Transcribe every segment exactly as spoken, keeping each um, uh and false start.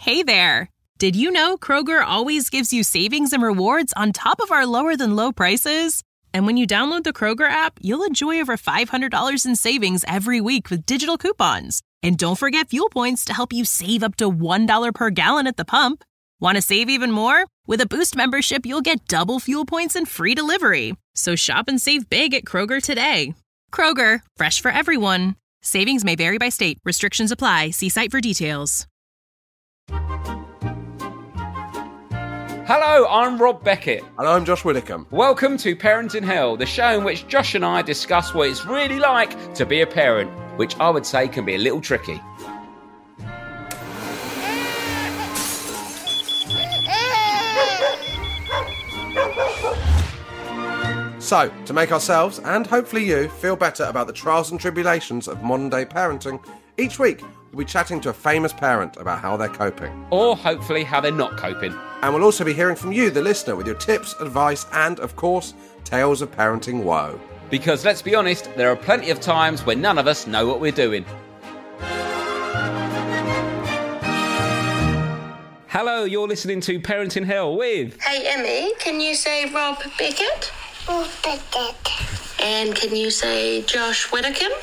Hey there! Did you know Kroger always gives you savings and rewards on top of our lower-than-low prices? And when you download the Kroger app, you'll enjoy over five hundred dollars in savings every week with digital coupons. And don't forget fuel points to help you save up to one dollar per gallon at the pump. Want to save even more? With a Boost membership, you'll get double fuel points and free delivery. So shop and save big at Kroger today. Kroger, fresh for everyone. Savings may vary by state. Restrictions apply. See site for details. Hello, I'm Rob Beckett. And I'm Josh Widdicombe. Welcome to Parent in Hell, the show in which Josh and I discuss what it's really like to be a parent, which I would say can be a little tricky. So, to make ourselves, and hopefully you, feel better about the trials and tribulations of modern-day parenting, each week we'll be chatting to a famous parent about how they're coping. Or, hopefully, how they're not coping. And we'll also be hearing from you, the listener, with your tips, advice, and, of course, tales of parenting woe. Because, let's be honest, there are plenty of times when none of us know what we're doing. Hello, you're listening to Parent in Hell with... Hey, Emmy, can you say Rob Beckett? Rob Beckett. And can you say Josh Widdicombe?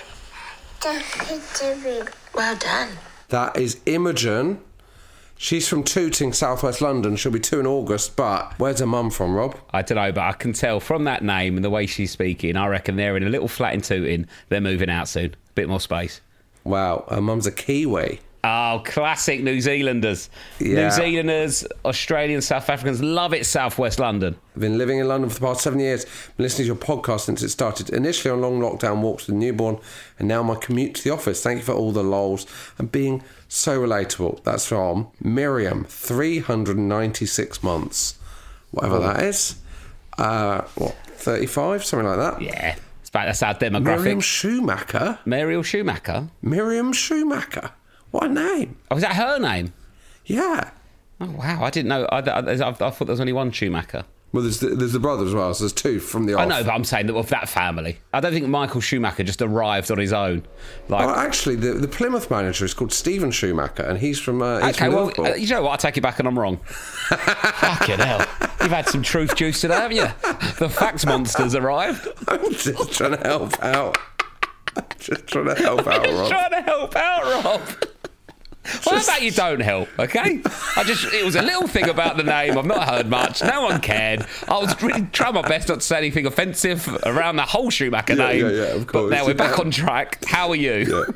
Well done. That is Imogen. She's from Tooting, southwest London. She'll be two in August, but where's her mum from, Rob? I don't know, but I can tell from that name and the way she's speaking, I reckon they're in a little flat in Tooting. They're moving out soon. Bit more space. Wow, her mum's a Kiwi. Oh, classic New Zealanders. Yeah. New Zealanders, Australians, South Africans love it, southwest London. I've been living in London for the past seven years. Been listening to your podcast since it started. Initially on long lockdown walks with newborn, and now my commute to the office. Thank you for all the lols and being so relatable. That's from Miriam, three hundred ninety-six months. Whatever oh. that is. Uh, what, thirty-five? Something like that? Yeah. It's about, that's our demographic. Miriam Schumacher? Muriel Schumacher? Miriam Schumacher. What a name. Oh, is that her name? Yeah. Oh, wow. I didn't know. I, I, I, I thought there was only one Schumacher. Well, there's the, there's the brother as well, so there's two from the off. I know, but I'm saying that of that family. I don't think Michael Schumacher just arrived on his own. Like, oh, actually, the, the Plymouth manager is called Stephen Schumacher, and he's from, uh, he's okay, from well, Liverpool. Uh, you know what? I take it back and I'm wrong. Fucking hell. You've had some truth juice today, haven't you? The fact monster's arrived. I'm just trying to help out. I'm just trying to help out, I'm Rob. just trying to help out, Rob. Well, how about you don't help, okay? I just, it was a little thing about the name. I've not heard much. No one cared. I was really trying my best not to say anything offensive around the whole Schumacher yeah, name. Yeah, yeah, of course. But now we're back on track. How are you? Yeah.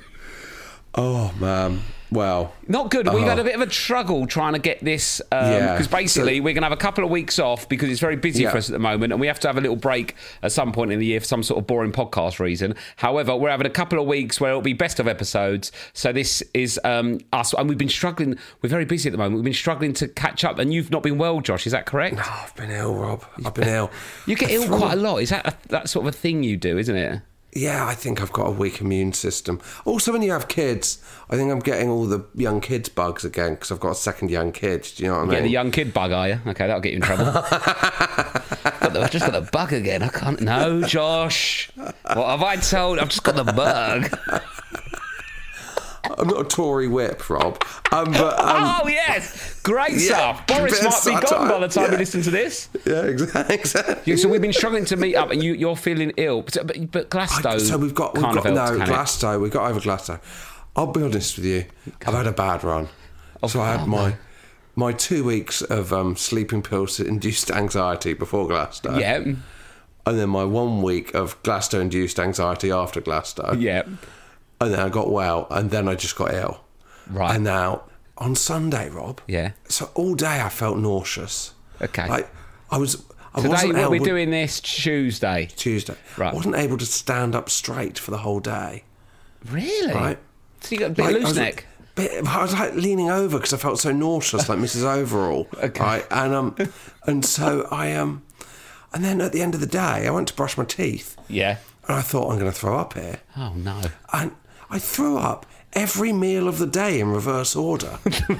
Oh, man. Well, not good. We've uh, had a bit of a struggle trying to get this because um, yeah. basically so, we're going to have a couple of weeks off because it's very busy yeah. for us at the moment, and we have to have a little break at some point in the year for some sort of boring podcast reason. However, we're having a couple of weeks where it'll be best of episodes. So this is um, us, and we've been struggling. We're very busy at the moment. We've been struggling to catch up, and you've not been well, Josh. Is that correct? No, I've been ill, Rob. I've been ill. You get I ill thought... quite a lot. Is that a, that sort of a thing you do, isn't it? Yeah, I think I've got a weak immune system. Also, when you have kids, I think I'm getting all the young kids bugs again because I've got a second young kid. Do you know what I mean? Get the young kid bug, are you? Okay, that'll get you in trouble. I've just got the bug again. I can't. No, Josh. What have I told? I've just got the bug. I'm not a Tory whip, Rob. Um, but, um, oh, yes. Great yeah, stuff. Boris might be gone by the time yeah. you listen to this. Yeah, exactly. exactly. Yeah, so we've been struggling to meet up and you, you're feeling ill. But, but, but Glasgow I, So we've got, we've kind got of no, helped, Glasgow. We got over Glasgow. I'll be honest with you. I've had a bad run. Oh, so I had oh, my... no. My two weeks of um, sleeping pills that induced anxiety before Glasgow. Yeah. And then my one week of Glasgow-induced anxiety after Glasgow. Yeah. And then I got well, and then I just got ill. Right. And now, on Sunday, Rob. Yeah. So all day I felt nauseous. Okay. Like, I was... I Today, wasn't what able, we're doing this Tuesday. Tuesday. Right. I wasn't able to stand up straight for the whole day. Really? Right. So you got a bit like, of loose I was, neck? Bit, I was like leaning over because I felt so nauseous, like Missus Overall. Okay. Right? And um, and so I um, and then at the end of the day, I went to brush my teeth. Yeah. And I thought I'm going to throw up here. Oh no. And I threw up every meal of the day in reverse order.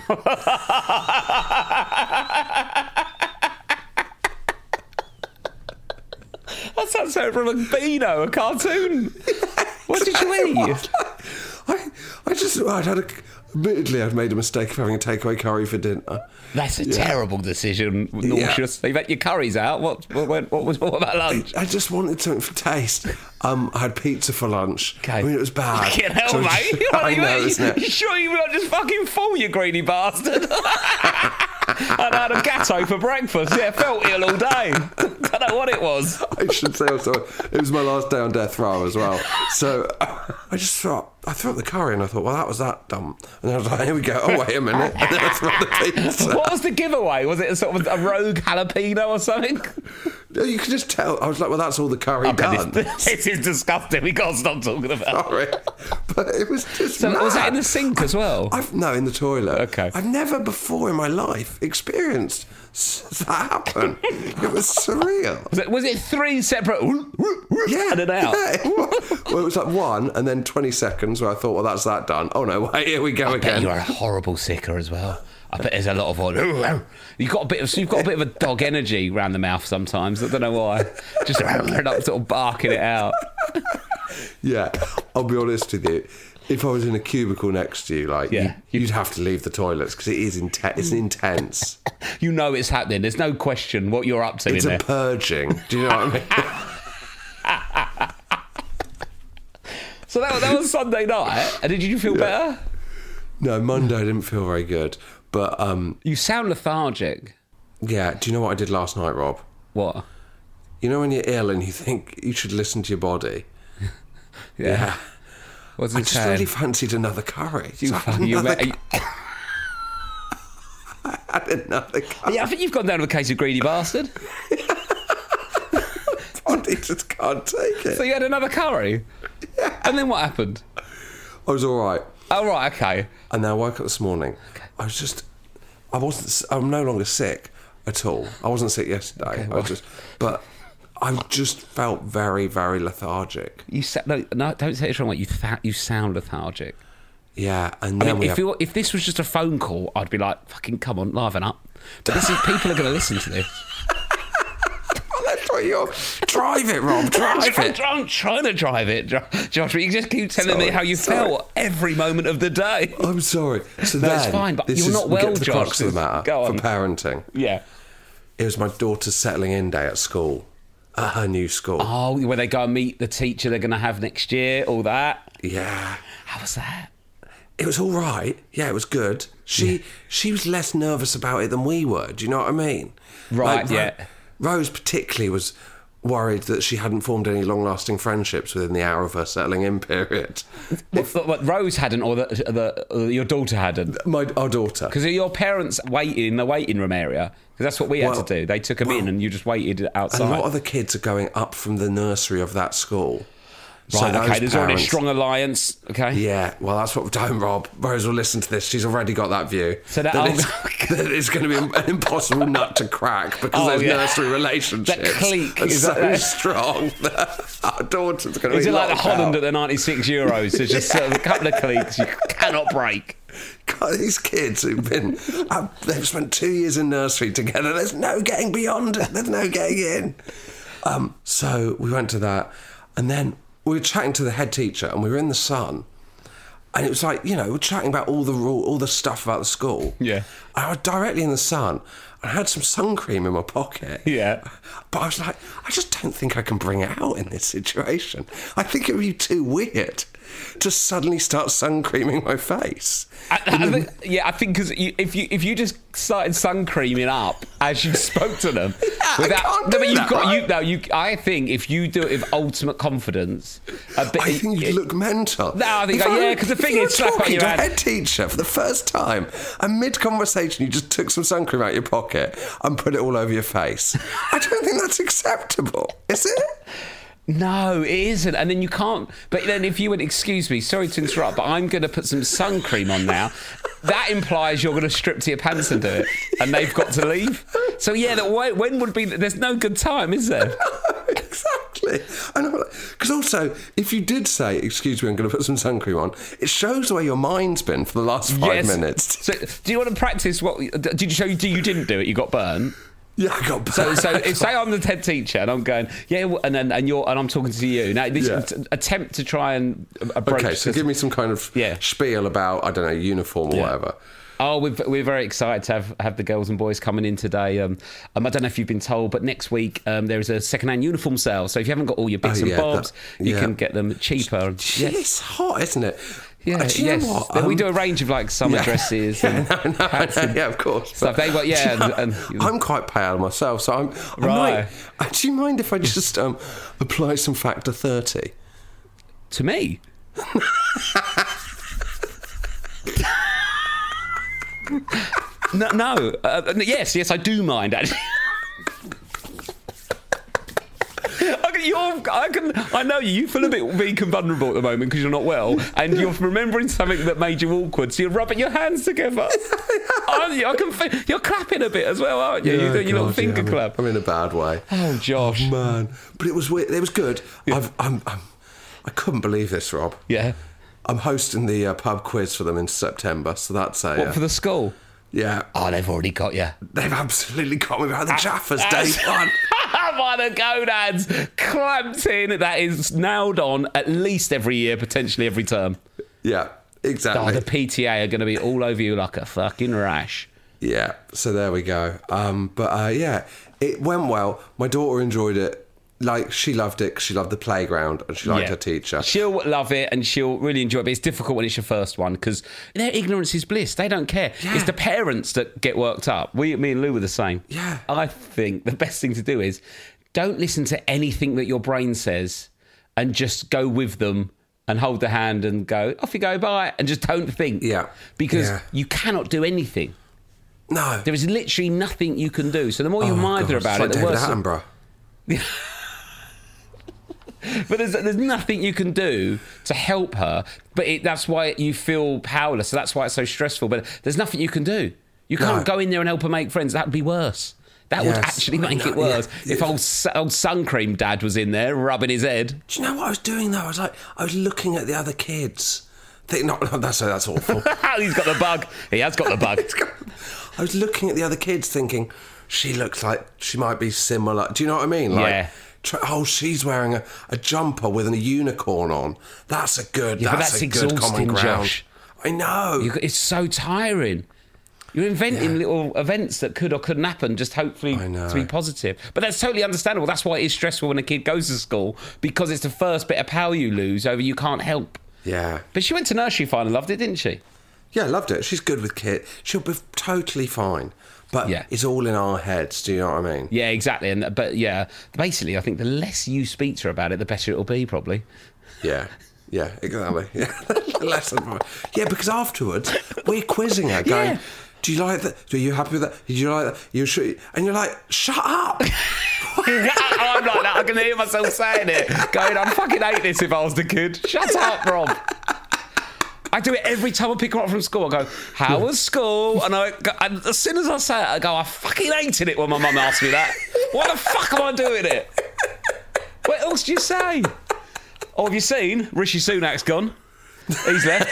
That sounds like from a Beano, a cartoon. What did you eat? I, I just, I'd had a, Admittedly, I'd made a mistake of having a takeaway curry for dinner. That's a Yeah. terrible decision. Nauseous. You've had your curries out. What, what, what, what was what about lunch? I just wanted something for taste. Um, I had pizza for lunch. Okay. I mean, it was bad. Fucking hell, So- mate. I you, know, you, isn't it? You sure you weren't just fucking full, you greedy bastard? I had a gatto for breakfast. Yeah, felt ill all day. Don't know what it was. I should say also, it was my last day on death row as well. So I just thought, I threw up the curry and I thought, well, that was that dumb. And then I was like, here we go. Oh, wait a minute. And then I threw up the pizza. What was the giveaway? Was it a sort of a rogue jalapeno or something? You could just tell. I was like, well, that's all the curry done. This, this is disgusting. We can't stop talking about Sorry. But it was just So mad. was that in the sink as well? I've, no, in the toilet. Okay. I've never before in my life experienced s- that happen. It was surreal. Was it, was it three separate Yeah. and an out? Yeah, it was. Well, it was like one and then twenty seconds where I thought, well, that's that done. Oh, no, wait, here we go I bet again. you're a horrible sicker as well. I bet there's a lot of you've got a bit of you've got a bit of a dog energy around the mouth sometimes. I don't know why. Just up, sort of barking it out. Yeah, I'll be honest with you. If I was in a cubicle next to you, like, Yeah. you, you'd have to leave the toilets because it is intense. It's intense. You know it's happening. There's no question what you're up to It's in a there. purging. Do you know what I mean? So that, that was Sunday night. And did you feel better? No, Monday I didn't feel very good. But, um, You sound lethargic. yeah, do you know what I did last night, Rob? What? You know when you're ill and you think you should listen to your body? Yeah. What's I it just saying? really fancied another curry. You, So I had you, another, you, I had another curry. yeah, I think you've gone down to a case of greedy bastard. Body just can't take it. So you had another curry? Yeah. And then what happened? I was all right. Oh, right, okay. And then I woke up this morning. I was just, I wasn't, s- I'm no longer sick at all. I wasn't sick yesterday. I was just, but I just felt very, very lethargic. You sa- no, no, don't say it's wrong. You th- you sound lethargic. Yeah, and I then mean, we if, have, you if this was just a phone call, I'd be like, "Fucking come on, liven up." But this is people are going to listen to this. oh, that's what you're, drive it, Rob, drive I'm, it. try- I'm trying to drive it, Jo- Josh. But you just keep telling Sorry, me how you sorry. felt every moment of the day. I'm sorry. So No, then, it's fine, but this you're is, not we get well, to the Josh. crux of the matter Go on. for parenting. Yeah. It was my daughter's settling in day at school, at her new school. Oh, where they go and meet the teacher they're going to have next year, all that. Yeah. How was that? It was all right. Yeah, it was good. She she was less nervous about it than we were. Do you know what I mean? Right, Ro- yeah. Rose particularly was worried that she hadn't formed any long-lasting friendships within the hour of her settling in period. What, what, what, Rose hadn't, or the, the, uh, your daughter hadn't? My our daughter. Because your parents waited in the waiting room area? Because that's what we had Well- to do. They took them in well, and you just waited A outside. lot of the kids are going up from the nursery of that school. right, okay, those there's already a parents- strong alliance. Okay. Yeah, well, that's what we've done, Rob. Rose will listen to this. She's already got that view. So that- that, oh, it's, that it's going to be an impossible nut to crack because Oh, those yeah. nursery relationships That clique, are is so that- that- strong that our daughter's going to Is be it like the locked Holland out. at the ninety-six Euros? There's just sort of a couple of cliques you cannot break. God, these kids who've been, uh, they've spent two years in nursery together. There's no getting beyond it. There's no getting in. Um, so we went to that, and then we were chatting to the head teacher, and we were in the sun, and it was like, you know, we're chatting about all the rule, all the stuff about the school. Yeah. And I was directly in the sun. I had some sun cream in my pocket. Yeah. But I was like, I just don't think I can bring it out in this situation. I think it would be too weird to suddenly start sun creaming my face. I, I think, yeah, I think because if you if you just started sun creaming up as you spoke to them, Yeah, I can't no, do but you've that, got right? you no, you. I think if you do it with ultimate confidence, a bit, I think you look mental. No, I think- If yeah, 'cause the if thing you is, were slap on talking your to a hand. head teacher for the first time, and mid-conversation you just took some sun cream out of your pocket and put it all over your face. I don't think that's acceptable, is it? No, it isn't. And then you can't. But then if you would excuse me, sorry to interrupt, but I'm going to put some sun cream on now. That implies you're going to strip to your pants and do it, and they've got to leave. So yeah, that way, when would be? There's no good time, is there? Exactly. Because also, if you did say, excuse me, I'm going to put some sun cream on, it shows where your mind's been for the last five Yes. minutes. So do you want to practice what? Did you show you? You didn't do it. You got burnt. Yeah, I got back. So, so if say I'm the head teacher and I'm going, yeah, well, and then and you're and I'm talking to you now. This Yeah. t- attempt to try and approach. Okay, so this- give me some kind of Yeah. spiel about, I don't know, uniform or Yeah. whatever. Oh, we're, we're very excited to have, have the girls and boys coming in today. Um, um, I don't know if you've been told, but next week um, there is a second-hand uniform sale. So if you haven't got all your bits Oh, and yeah, bobs, that- you yeah. can get them cheaper. Yeah. It's hot, isn't it? Yeah, Uh, do you yes. know what? Then we Um, do a range of like summer yeah. dresses Yeah, and no, no, hats no, and yeah, of course. stuff. They got yeah, and, and I'm quite pale myself, so I'm. I Right. might, do you mind if I just um, apply some factor thirty? to me. no, no. Uh, yes, yes, I do mind actually. I can, you're, I can. I know you. You feel a bit weak and vulnerable at the moment because you're not well, and you're remembering something that made you awkward. So you're rubbing your hands together. Aren't you? I can. Feel, you're clapping a bit as well, aren't you? Yeah, you're doing your little God, finger yeah, I'm in- clap. I'm in a bad way. Oh, Josh. Man, but it was weird. It was good. I've, I'm, I'm, I couldn't believe this, Rob. Yeah. I'm hosting the uh, pub quiz for them in September, so that's a What uh, for the school? yeah. Oh, they've already got you. They've absolutely got me behind the Jaffers day one. By the gonads, clamped in. That is nailed on at least every year, potentially every term. Yeah, Oh, exactly. the P T A are going to be all over you like a fucking rash. Yeah, so there we go. Um, but uh, yeah, it went well. My daughter enjoyed it. Like, she loved it 'cause she loved the playground and she liked Yeah. her teacher. She'll love it and she'll really enjoy it, but it's difficult when it's your first one because their ignorance is bliss. They don't care. Yeah. It's the parents that get worked up. We, me and Lou were the same. Yeah. I think the best thing to do is don't listen to anything that your brain says and just go with them and hold the hand and go, off you go, bye, and just don't think. Yeah. Because Yeah. you cannot do anything. No. There is literally nothing you can do. So the more you Oh, mither God, about it's it, like the David worse. Attenborough. But there's, there's nothing you can do to help her. But it, that's why you feel powerless. So that's why it's so stressful. But there's nothing you can do. You can't No. go in there and help her make friends. That would be worse. That would Yes, actually I make know, it worse. yeah. If old, su- old sun cream dad was in there rubbing his head. Do you know what I was doing though? I was like, I was looking at the other kids. Think, no, no, that's that's awful. He's got the bug. He has got the bug. I was looking at the other kids, thinking, she looks like she might be similar. Do you know what I mean? Like, Yeah. tr- oh, she's wearing a, a jumper with a unicorn on. That's a good. Yeah, but that's, that's a good common exhausting, ground. Josh. I know. You- It's so tiring. You're inventing Yeah. little events that could or couldn't happen, just hopefully I know. to be positive. But that's totally understandable. That's why it is stressful when a kid goes to school, because it's the first bit of power you lose over you can't help. Yeah. But she went to nursery fine and loved it, didn't she? Yeah, loved it. She's good with Kit. She'll be totally fine. But Yeah. it's all in our heads. Do you know what I mean? Yeah, exactly. And but yeah, basically, I think the less you speak to her about it, the better it'll be, probably. Yeah. Yeah, exactly. Yeah, less than yeah, because afterwards we're quizzing her, going, Yeah. "Do you like that? Are you happy with that? Did you like that? You sure?" And you're like, "Shut up!" I'm like that. I can hear myself saying it. Going, I fucking hate this if I was the kid. Shut up, Rob. I do it every time I pick her up from school. I go, how was school? And, I go, and as soon as I say it, I go, I fucking hated it when my mum asked me that. Why the fuck am I doing it? What else do you say? Oh, have you seen? Rishi Sunak's gone. He's left.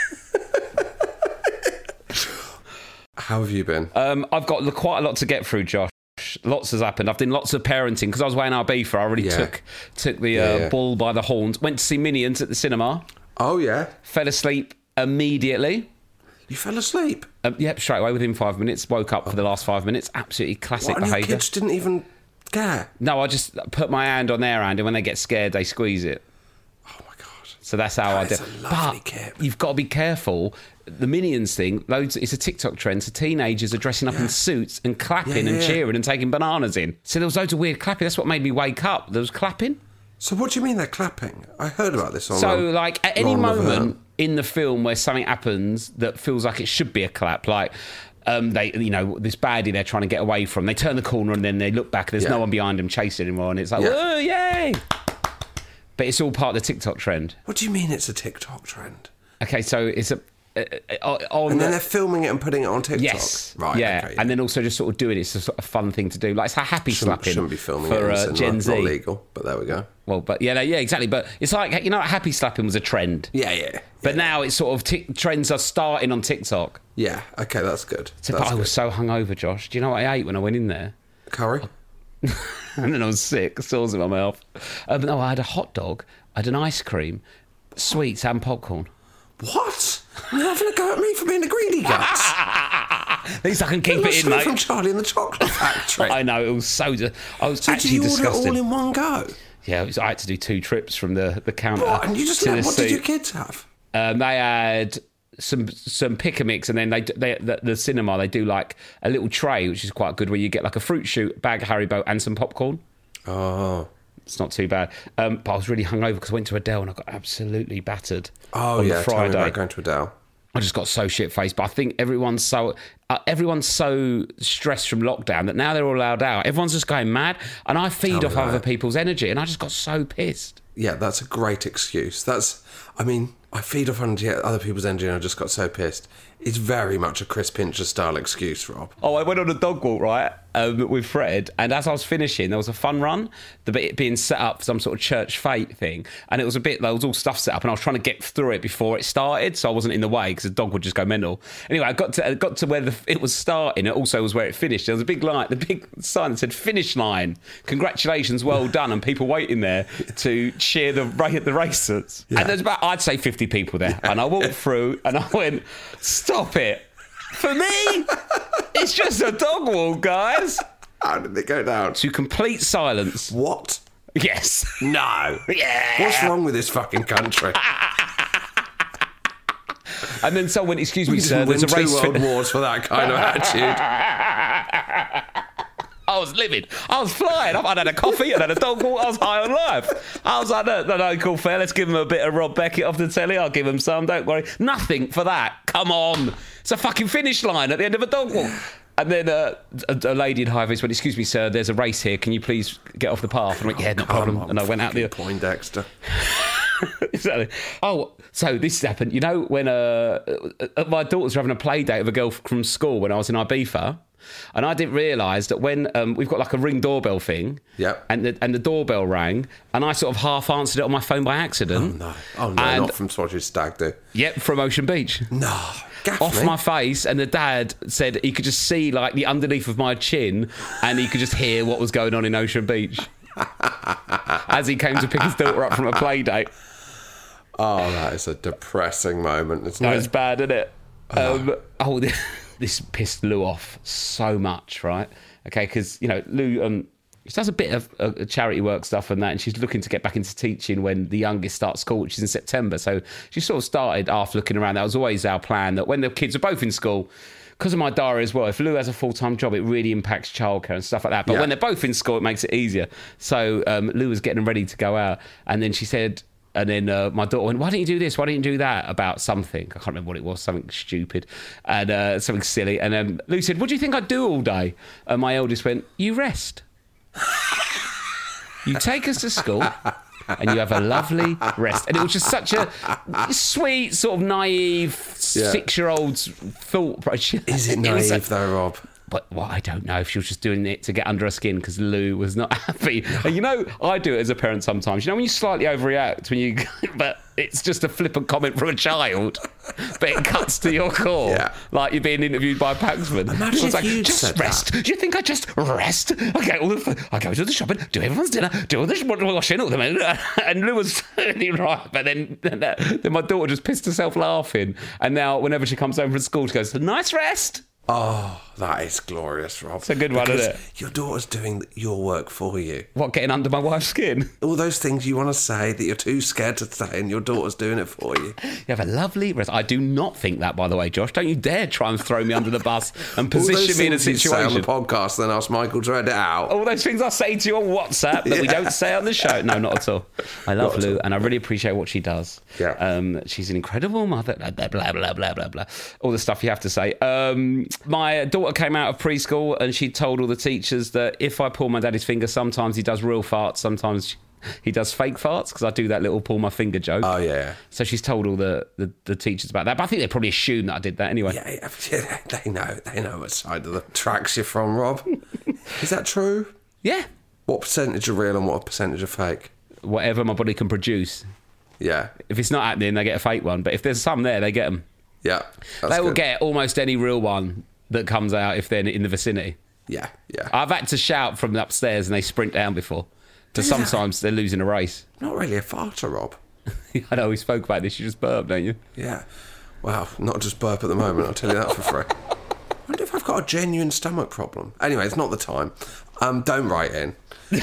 How have you been? Um, I've got quite a lot to get through, Josh. Lots has happened. I've done lots of parenting because I was weighing our beef. I really Yeah. took took the Yeah, uh, yeah. bull by the horns. Went to see Minions at the cinema. Oh yeah, Fell asleep immediately. you fell asleep. Um, yep, straight away within five minutes. Woke up for the last five minutes. Absolutely classic What, and your behaviour. kids didn't even care. No, I just put my hand on their hand, and when they get scared, they squeeze it. Oh my god. So that's how I That do. is a lovely But kit. you've got to be careful. The Minions thing, loads. It's a TikTok trend. So teenagers are dressing up in suits and clapping Yeah, and yeah. cheering and taking bananas in. So there was loads of weird clapping. That's what made me wake up. There was clapping. So what do you mean they're clapping? I heard about this on. So, um, like, at any Ron moment Levert. in the film where something happens that feels like it should be a clap, like um, they, you know, this baddie they're trying to get away from, they turn the corner and then they look back. There's Yeah. no one behind them chasing anymore, and it's like, Yeah. whoa, yay! But it's all part of the TikTok trend. What do you mean it's a TikTok trend? Okay, so it's a uh, uh, on. And then they're filming it and putting it on TikTok. Yes, Right. yeah, Okay, and then also just sort of doing it. It's a sort of fun thing to do. Like it's a happy shouldn't, slapping shouldn't be filming for it. in uh, cinema. Gen It's Z. not legal, but there we go. Well, but yeah, no, yeah, exactly. But it's like, you know, happy slapping was a trend. Yeah, yeah. But yeah. now it's sort of t- trends are starting on TikTok. Yeah. Okay, that's good. So, that's but I good. was so hungover, Josh. Do you know what I ate when I went in there? Curry? And then I was sick, sores in my mouth. Um, no, I had a hot dog, I had an ice cream, sweets and popcorn. What? You're having a go at me for being a greedy guts? At least I can keep it in, mate. From Charlie and the Chocolate Factory. I know, it was so... Di- I was so actually do you disgusting. order it all in one go? Yeah, it was, I had to do two trips from the, the counter. What? And you just to let, the what seat. did your kids have? Um, they had some some pick a mix, and then they, they the, the cinema they do like a little tray, which is quite good, where you get like a fruit shoot, bag of Haribo, and some popcorn. Oh, it's not too bad. Um, but I was really hungover because I went to Adele and I got absolutely battered. Oh on yeah, the Friday. tell me about going to Adele. I just got so shit faced, but I think everyone's so uh, everyone's so stressed from lockdown that now they're all allowed out. Everyone's just going mad, and I feed Tell off me other that. people's energy, and I just got so pissed. Yeah, that's a great excuse. That's, I mean, I feed off on other people's energy and I just got so pissed. It's very much a Chris Pincher style excuse, Rob. Oh, I went on a dog walk, right, um, with Fred, and as I was finishing, there was a fun run, the bit being set up for some sort of church fete thing, and it was a bit, there was all stuff set up, and I was trying to get through it before it started, so I wasn't in the way, because the dog would just go mental. Anyway, I got to I got to where the, it was starting, it also was where it finished. There was a big light, the big sign that said, finish line, congratulations, well done, and people waiting there to cheer the, the racers. Yeah. And there's about, I'd say, fifty people there, and I walked through, and I went, stop it. For me, it's just a dog walk, guys. How did it go down? To complete silence. What? Yes. No. Yeah. What's wrong with this fucking country? And then someone went, excuse me, We sir, didn't win there's a two race... world wars for that kind of attitude. I was living. I was flying. I'd had a coffee and had a dog walk. I was high on life. I was like, no, no, no, cool, fair. Let's give him a bit of Rob Beckett off the telly. I'll give him some, don't worry. Nothing for that. Come on. It's a fucking finish line at the end of a dog walk. And then uh, a, a lady in high vis went, excuse me, sir, there's a race here. Can you please get off the path? And I went, yeah, no problem. On, and I went out the... Poindexter. Exactly. Oh, so this happened. You know, when uh, my daughters were having a play date with a girl from school when I was in Ibiza, and I didn't realise that when um, we've got like a Ring doorbell thing, yep. and the, and the doorbell rang, and I sort of half answered it on my phone by accident. Oh no! Oh no! And, not from Swatch's Stag Do. Yep, from Ocean Beach. No. Gaffney. Off my face, and the dad said he could just see like the underneath of my chin, and he could just hear what was going on in Ocean Beach as he came to pick his daughter up from a play date. Oh, that is a depressing moment, isn't No, it? it's bad, isn't it? Oh, um, oh this pissed Lou off so much, right? Okay, because, you know, Lou, um, she does a bit of uh, charity work stuff and that, and she's looking to get back into teaching when the youngest starts school, which is in September. So she sort of started after looking around. That was always our plan, that when the kids are both in school, because of my diary as well, if Lou has a full-time job, it really impacts childcare and stuff like that. But yeah. when they're both in school, it makes it easier. So um, Lou was getting ready to go out, and then she said... And then uh, my daughter went, why don't you do this? Why don't you do that? About something. I can't remember what it was, something stupid and uh, something silly. And then Lou said, what do you think I'd do all day? And my eldest went, you rest. You take us to school and you have a lovely rest. And it was just such a sweet, sort of naive yeah. six-year-old's thought. Is it naive, it though, Rob? But well, I don't know if she was just doing it to get under her skin because Lou was not happy. And you know, I do it as a parent sometimes. You know, when you slightly overreact, when you, but it's just a flippant comment from a child, but it cuts to your core, yeah. like you're being interviewed by Paxman. Imagine if like, you'd just said rest. that. Do you think I just rest? I go all the, I go to the shopping, do everyone's dinner, do all the washing, all the and Lou was certainly right. But then, then my daughter just pissed herself laughing, and now whenever she comes home from school, she goes, nice rest. Oh, that is glorious, Rob. It's a good one, because isn't it? Your daughter's doing your work for you. What, getting under my wife's skin? All those things you want to say that you're too scared to say, and your daughter's doing it for you. You have a lovely rest. I do not think that, by the way, Josh. Don't you dare try and throw me under the bus and position me in a situation. All those things you say on the podcast, then ask Michael to edit out. All those things I say to you on WhatsApp that yeah. we don't say on the show. No, not at all. I love Lou, and I really appreciate what she does. Yeah. Um, she's an incredible mother. Blah, blah, blah, blah, blah, blah, blah. All the stuff you have to say. Um, my daughter came out of preschool and she told all the teachers that if I pull my daddy's finger, sometimes he does real farts, sometimes he does fake farts, because I do that little pull my finger joke. Oh, yeah. So she's told all the, the, the teachers about that. But I think they probably assume that I did that anyway. Yeah, yeah, they know. They know what side of the tracks you're from, Rob. Is that true? Yeah. What percentage are real and what percentage are fake? Whatever my body can produce. Yeah. If it's not happening, they get a fake one. But if there's some there, they get them. Yeah. They will good. get almost any real one that comes out if they're in the vicinity. Yeah, yeah. Yeah. I've had to shout from upstairs and they sprint down before. Because Do that? sometimes they're losing a race. Not really a farter, Rob. I know, we spoke about this. You just burp, don't you? Yeah. Wow, not just burp at the moment, I'll tell you that for free. I wonder if I've got a genuine stomach problem. Anyway, it's not the time. Um, don't write in.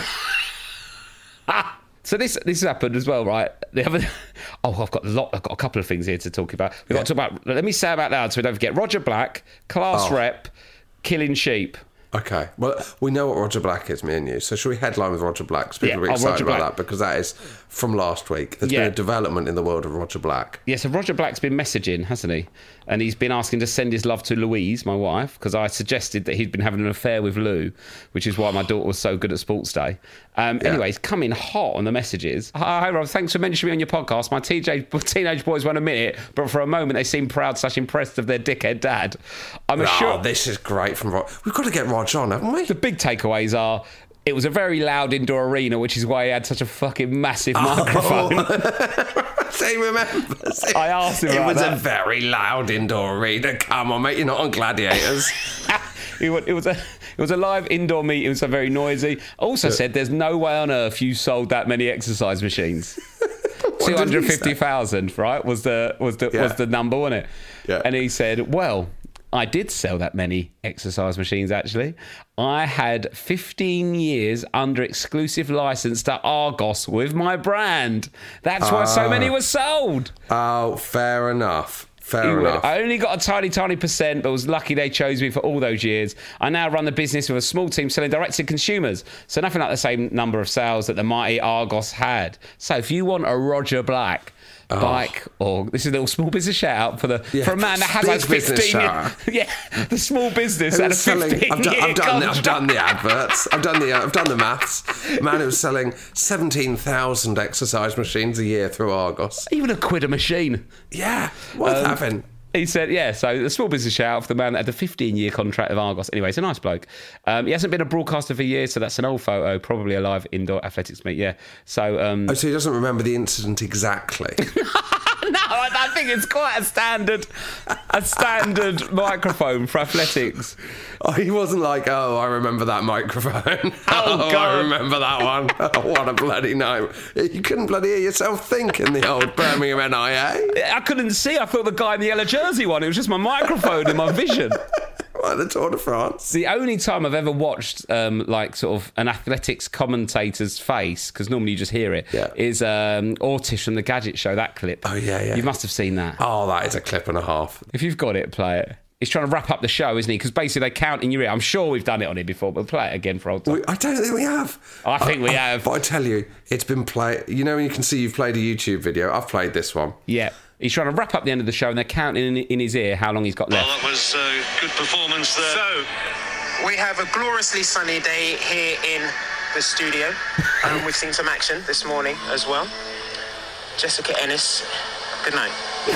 So this this has happened as well, right? The other, oh, I've got a lot. I've got a couple of things here to talk about. We've Yeah. got to talk about. Let me say them out loud so we don't forget. Roger Black, class Oh. rep, killing sheep. Okay, well, we know what Roger Black is, me and you. So should we headline with Roger Black? 'Cause people Yeah, will be oh, excited Roger about Black. that because that is from last week. There's Yeah. been a development in the world of Roger Black. Yeah, so Roger Black's been messaging, hasn't he? And he's been asking to send his love to Louise, my wife, because I suggested that he'd been having an affair with Lou, which is why my daughter was so good at Sports Day. Um, Yeah. Anyway, he's coming hot on the messages. Hi, Rob. Thanks for mentioning me on your podcast. My T J, teenage boys won't admit it, but for a moment they seem proud slash impressed of their dickhead dad. I'm Oh, assured. this is great from Roger. We've got to get Roger on, haven't we? The big takeaways are it was a very loud indoor arena, which is why he had such a fucking massive microphone. He remembers it. I asked him It about was that. a very loud indoor arena. Come on, mate, you're not on Gladiators. It was, it was a it was a live indoor meeting, so very noisy. Also said there's no way on earth you sold that many exercise machines. Two hundred fifty thousand, right? Was the was the Yeah. was the number, wasn't it? Yeah. And he said, "Well, I did sell that many exercise machines. Actually, I had fifteen years under exclusive license to Argos with my brand. That's why so many were sold." Oh, fair enough. Fair He enough. went, I only got a tiny, tiny percent, but was lucky they chose me for all those years. I now run the business with a small team selling direct to consumers. So nothing like the same number of sales that the mighty Argos had. So if you want a Roger Black bike, or this is a little small business shout out for the Yeah, for a man that has big had business fifteen shout years, yeah, the small business Who had a was selling- fifteen I've done, year I've, done the, I've contract. done the adverts. I've done the I've done the maths. Man who was selling seventeen thousand exercise machines a year through Argos. Even a quid a machine. Yeah, worth Um, having. He said, yeah, so the small business shout out for the man that had the fifteen-year contract of Argos. Anyway, he's a nice bloke. Um, he hasn't been a broadcaster for years, so that's an old photo, probably a live indoor athletics meet, yeah. So, um, Oh, so he doesn't remember the incident exactly. no, I, I think it's quite a standard, a standard microphone for athletics. Oh, he wasn't like, oh, I remember that microphone. Oh, I God. remember that one. Oh, what a bloody night. You couldn't bloody hear yourself think in the old Birmingham N I A. I couldn't see. I thought the guy in the yellow jersey one. It was just my microphone and my vision. Like the Tour de France. The only time I've ever watched um, like sort of an athletics commentator's face, because normally you just hear it, Yeah. is um, Ortish from the Gadget Show, that clip. Oh, yeah, yeah. You must have seen that. Oh, that is a clip and a half. If you've got it, play it. He's trying to wrap up the show, isn't he? Because basically they count in your ear. I'm sure we've done it on it before, but play it again for old time. We, I don't think we have. I think we have. But I tell you, it's been played. You know when you can see you've played a YouTube video? I've played this one. Yeah. He's trying to wrap up the end of the show and they're counting in, in his ear how long he's got Well, left. that was a good performance there. So, we have a gloriously sunny day here in the studio. Um, we've seen some action this morning as well. Jessica Ennis, good night.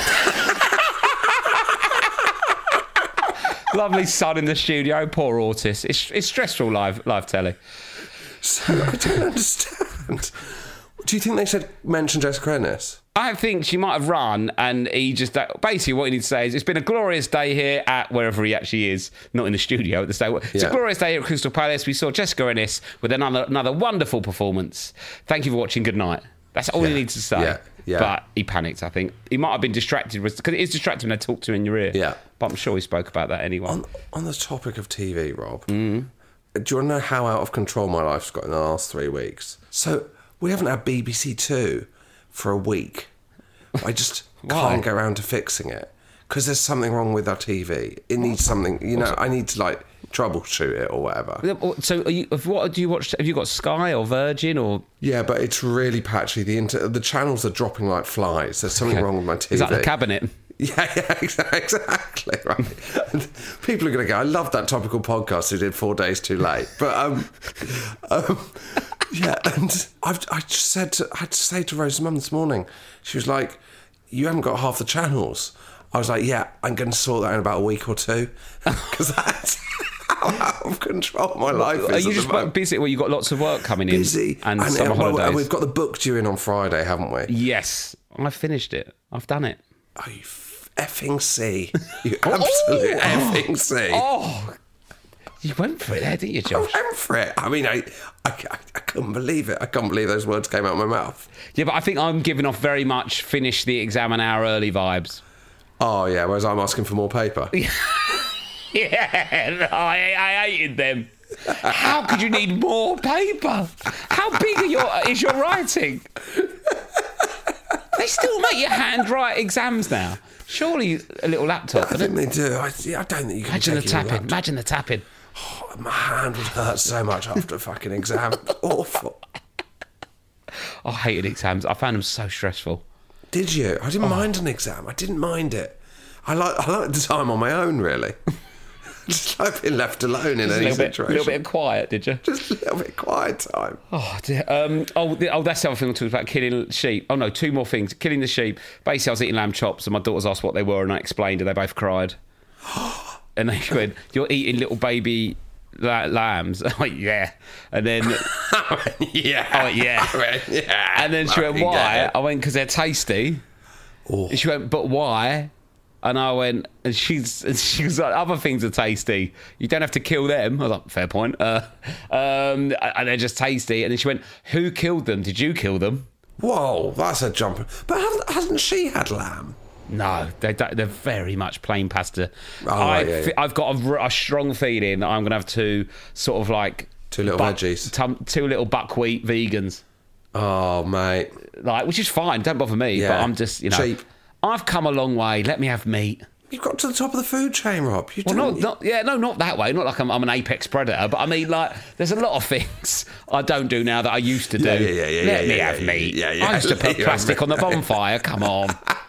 Lovely sun in the studio. Poor Ortiz. It's, it's stressful live live telly. So I don't understand. Do you think they should mention Jessica Ennis? I think she might have run, and he just basically what he needs to say is, "It's been a glorious day here at wherever he actually is, not in the studio at the stage. It's Yeah. a glorious day here at Crystal Palace. We saw Jessica Ennis with another another wonderful performance. Thank you for watching. Good night." That's all he Yeah. needs to say. Yeah. Yeah. But he panicked. I think he might have been distracted because it is distracting when they talk to you in your ear. Yeah. But I'm sure he spoke about that anyway. On, on the topic of T V, Rob, do you want to know how out of control my life's got in the last three weeks? So we haven't had B B C Two for a week. I just Why? can't get around to fixing it because there's something wrong with our T V. It needs something, you know. I need to like troubleshoot it or whatever. So, are you, what do you watch? Have you got Sky or Virgin or? Yeah, but it's really patchy. The inter- the channels are dropping like flies. There's something wrong with my T V. Is that the cabinet? Yeah, yeah, exactly, exactly right. And people are going to go, I love that topical podcast who did Four Days Too Late. But, um, um yeah, and I've, I just said, to, I had to say to Rose's mum this morning, she was like, you haven't got half the channels. I was like, yeah, I'm going to sort that in about a week or two. Because that's how out of control my life is. Are you at just the moment. busy? Well, you've got lots of work coming in. Busy. And, uh, summer well, holidays. we've got the book due in on Friday, haven't we? Yes, I finished it. I've done it. Oh, you f- effing C. You absolute effing C. Oh, You went for it there, didn't you, Josh? I went for it. I mean, I, I, I couldn't believe it. I can't believe those words came out of my mouth. Yeah, but I think I'm giving off very much finish the exam an hour early vibes. Oh, yeah, whereas I'm asking for more paper. Yeah, I, I hated them. How could you need more paper? How big are your, is your writing? They still make you handwrite exams now. Surely a little laptop. I think they do. I, yeah, I don't think you can Imagine the take it in a tapping. laptop. Imagine the tapping. Oh, my hand would hurt so much after a fucking exam. Awful. I hated exams. I found them so stressful. Did you? I didn't oh. mind an exam. I didn't mind it. I like I like the time on my own, really. Just like being left alone in Just any a little situation. Bit, a little bit of quiet, did you? Just a little bit of quiet time. Oh, dear. Um, oh, the, oh, that's the other thing I talked about, killing sheep. Oh, no, two more things. Killing the sheep. Basically, I was eating lamb chops and my daughters asked what they were and I explained and they both cried. And they went, you're eating little baby la- lambs? I went, yeah. And then... I went, yeah. I went, yeah. I went, yeah. And then she went, why? I went, because they're tasty. Oh. And she went, but why? And I went, and she's, and she was like, other things are tasty. You don't have to kill them. I was like, fair point. Uh, um, and they're just tasty. And then she went, who killed them? Did you kill them? Whoa, that's a jump. But hasn't, hasn't she had lamb? No, they don't, they're very much plain pasta. Oh, I've, yeah, yeah. I've got a, a strong feeling that I'm going to have two sort of like... Two little buck, veggies. Tum, two little buckwheat vegans. Oh, mate. Like, which is fine. Don't bother me. Yeah. But I'm just, you know... Cheap. I've come a long way. Let me have meat. You've got to the top of the food chain, Rob. You well, not, you... not, yeah, no, not that way. Not like I'm, I'm an apex predator, but I mean, like, there's a lot of things I don't do now that I used to do. Yeah, yeah, yeah, Let yeah, me yeah, have yeah, meat. yeah, yeah. I used to put plastic on the bonfire. Come on.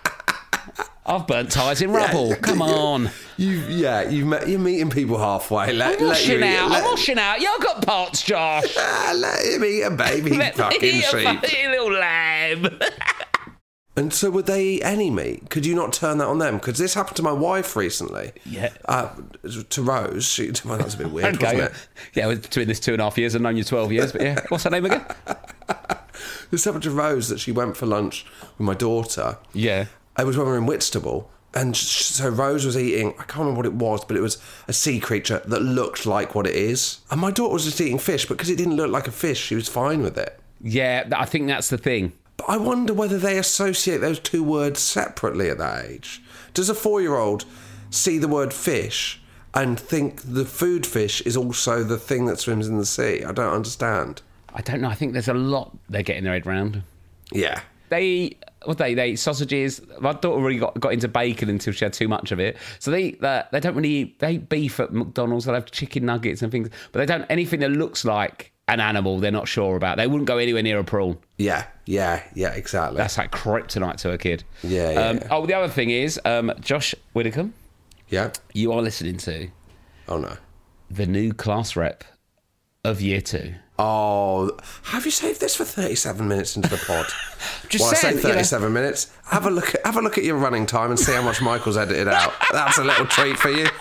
I've burnt tyres in rubble. Yeah, Come on. You, yeah, you've met, you're meeting people halfway. Let, I'm washing let you, out. let, I'm washing out. You've got pots, Josh. Ah, let him eat a baby let fucking me eat sheep. A fucking little lamb. And so would they eat any meat? Could you not turn that on them? Because this happened to my wife recently. Yeah. Uh, to Rose. She, well, that was a bit weird, okay. wasn't it? Yeah, we're between this two and a half years. I've known you twelve years, but yeah. What's her name again? This happened to Rose that she went for lunch with my daughter. Yeah. It was when we were in Whitstable. And so Rose was eating, I can't remember what it was, but it was a sea creature that looked like what it is. And my daughter was just eating fish, but because it didn't look like a fish, she was fine with it. Yeah, I think that's the thing. But I wonder whether they associate those two words separately at that age. Does a four-year-old see the word fish and think the food fish is also the thing that swims in the sea? I don't understand. I don't know. I think there's a lot they're getting their head round. Yeah. They eat, what they, they eat sausages. My daughter really got, got into bacon until she had too much of it. So they eat that. They don't really eat, they eat beef at McDonald's. They'll have chicken nuggets and things. But they don't, anything that looks like an animal they're not sure about. They wouldn't go anywhere near a prawn. Yeah, yeah, yeah, exactly. That's like kryptonite to a kid. Yeah, yeah, um, yeah. Oh, the other thing is, um, Josh Widdicombe. Yeah? You are listening to... Oh, no. The new class rep of year two. Oh, have you saved this for thirty-seven minutes into the pod? Just well, saying, I say thirty-seven you know. minutes. Have a look at have a look at your running time and see how much Michael's edited out. That's a little treat for you.